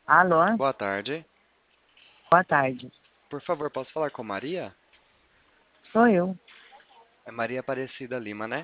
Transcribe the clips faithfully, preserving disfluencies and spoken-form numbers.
Alô, Boa tarde. boa tarde. Por favor, posso falar com Maria? Sou eu. É Maria Aparecida Lima, né?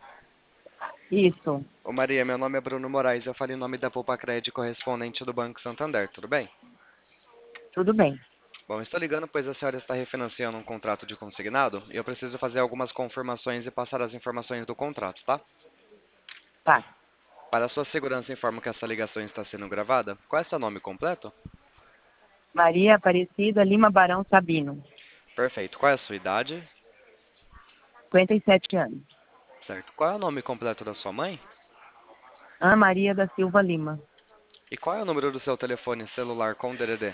Isso, Ô Maria, meu nome é Bruno Moraes, eu falei em nome da Poupa-Cred correspondente do Banco Santander, tudo bem? tudo bem. Bom, estou ligando pois a senhora está refinanciando um contrato de consignado e eu preciso fazer algumas confirmações e passar as informações do contrato, tá? Tá. Para sua segurança, informo que essa ligação está sendo gravada. Qual é seu nome completo? Maria Aparecida Lima Barão Sabino, Perfeito. Qual é a sua idade? cinquenta e sete anos. Certo. Qual é o nome completo da sua mãe? Ana Maria da Silva Lima. E qual é o número do seu telefone celular com D D D?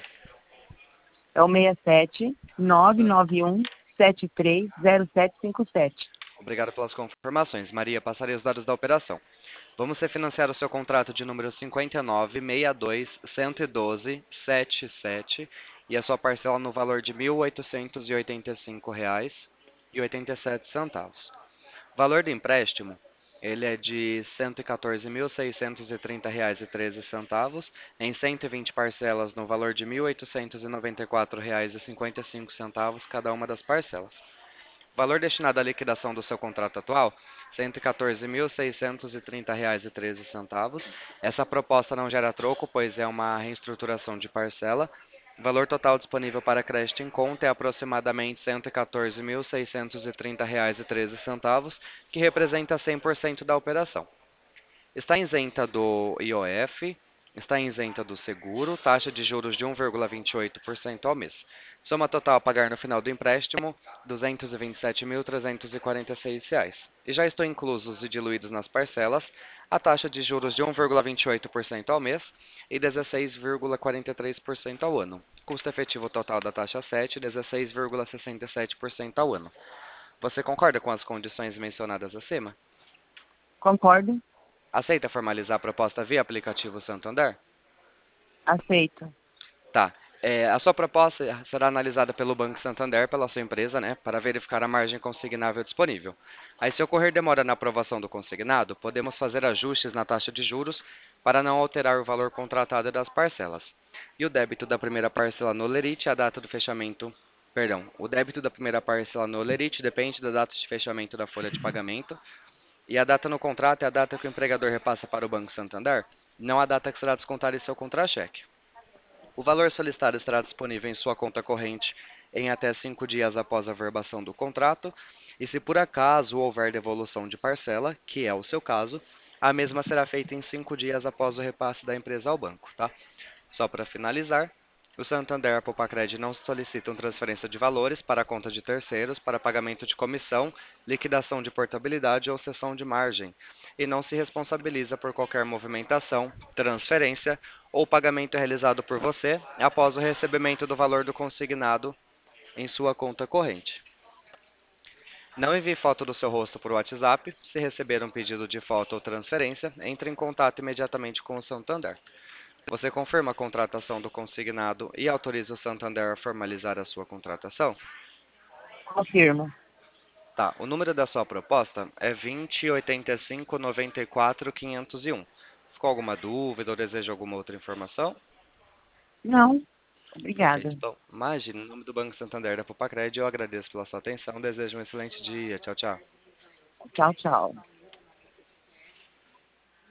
É o seis sete nove nove um sete três zero sete cinco sete. Obrigado pelas confirmações. Maria, passarei os dados da operação. Vamos refinanciar o seu contrato de número cinquenta e nove, sessenta e dois, cento e doze, setenta e sete e a sua parcela no valor de mil oitocentos e oitenta e cinco reais e oitenta e sete centavos. O valor do empréstimo, ele é de cento e quatorze mil, seiscentos e trinta reais e treze centavos em cento e vinte parcelas no valor de mil oitocentos e noventa e quatro reais e cinquenta e cinco centavos cada uma das parcelas. Valor destinado à liquidação do seu contrato atual, cento e quatorze mil, seiscentos e trinta reais e treze centavos. Essa proposta não gera troco, pois é uma reestruturação de parcela. O valor total disponível para crédito em conta é aproximadamente cento e quatorze mil, seiscentos e trinta reais e treze centavos, que representa cem por cento da operação. Está isenta do I O F, está isenta do seguro, taxa de juros de um vírgula vinte e oito por cento ao mês. Soma total a pagar no final do empréstimo, duzentos e vinte e sete mil, trezentos e quarenta e seis reais. E já estão inclusos e diluídos nas parcelas a taxa de juros de um vírgula vinte e oito por cento ao mês e dezesseis vírgula quarenta e três por cento ao ano. Custo efetivo total da taxa sete, dezesseis vírgula sessenta e sete por cento ao ano. Você concorda com as condições mencionadas acima? Concordo? Aceita formalizar a proposta via aplicativo Santander? Aceito. Tá. É, a sua proposta será analisada pelo Banco Santander, pela sua empresa, né, para verificar a margem consignável disponível. Aí, se ocorrer demora na aprovação do consignado, podemos fazer ajustes na taxa de juros para não alterar o valor contratado das parcelas. E o débito da primeira parcela no Lerite, a data do fechamento. Perdão, o débito da primeira parcela no Lerite depende da data de fechamento da folha de pagamento. E a data no contrato é a data que o empregador repassa para o Banco Santander, não a data que será descontada em seu contra-cheque. O valor solicitado estará disponível em sua conta corrente em até cinco dias após a verbação do contrato, e se por acaso houver devolução de parcela, que é o seu caso, a mesma será feita em cinco dias após o repasse da empresa ao banco, tá? Só para finalizar, o Santander e a Poupa-Cred não solicitam transferência de valores para a conta de terceiros para pagamento de comissão, liquidação de portabilidade ou cessão de margem, e não se responsabiliza por qualquer movimentação, transferência ou pagamento realizado por você após o recebimento do valor do consignado em sua conta corrente. Não envie foto do seu rosto por WhatsApp. Se receber um pedido de foto ou transferência, entre em contato imediatamente com o Santander. Você confirma a contratação do consignado e autoriza o Santander a formalizar a sua contratação? Confirmo. Tá, o número da sua proposta é vinte, oitenta e cinco, noventa e quatro, quinhentos e um. Ficou alguma dúvida ou deseja alguma outra informação? Não, Perfeito. obrigada. Então, imagine, em nome do Banco Santander da Popacred, eu agradeço pela sua atenção, desejo um excelente dia. Tchau, tchau. Tchau, tchau.